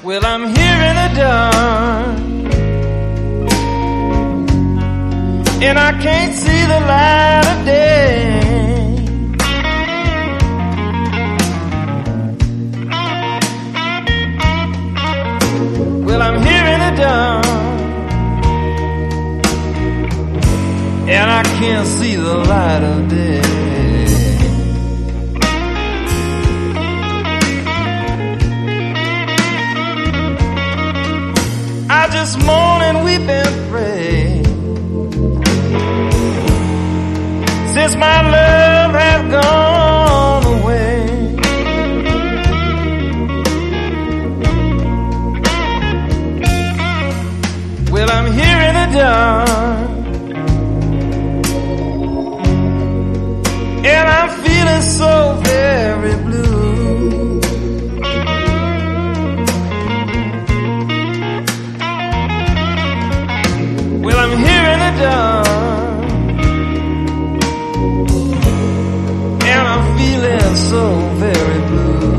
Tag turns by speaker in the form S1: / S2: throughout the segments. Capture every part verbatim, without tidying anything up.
S1: Well, I'm here in the dark, and I can't see the light of day. Well, I'm here in the dark, and I can't see the light of day. I just mourn and weep and pray, since my love has gone away. Well, I'm here in the dark, and I'm feeling so very blue. Well, I'm here in the dark, and I'm feeling so very blue.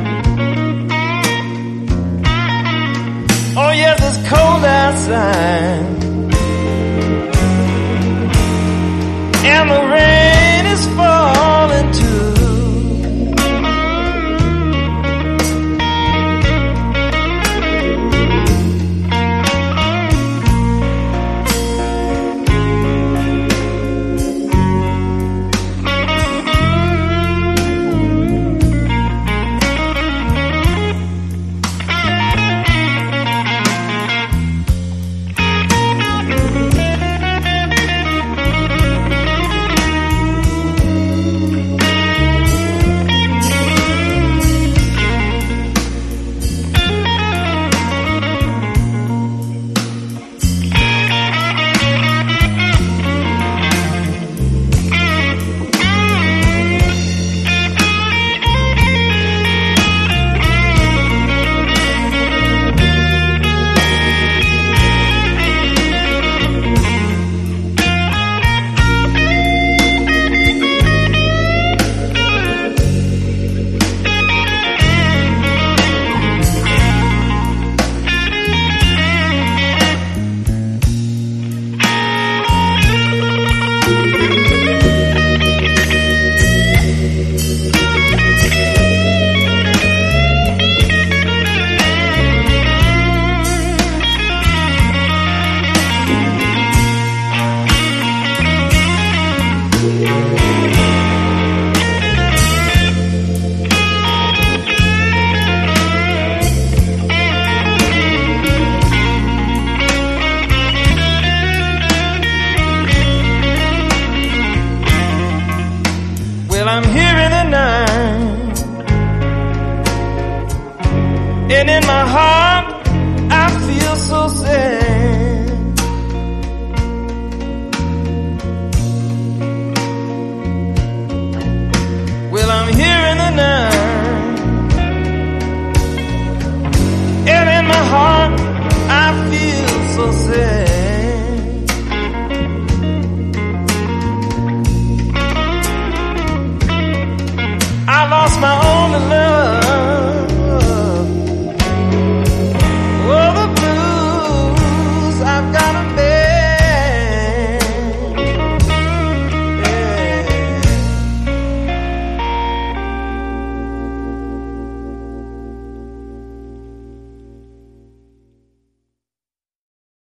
S1: Oh yes, it's cold outside,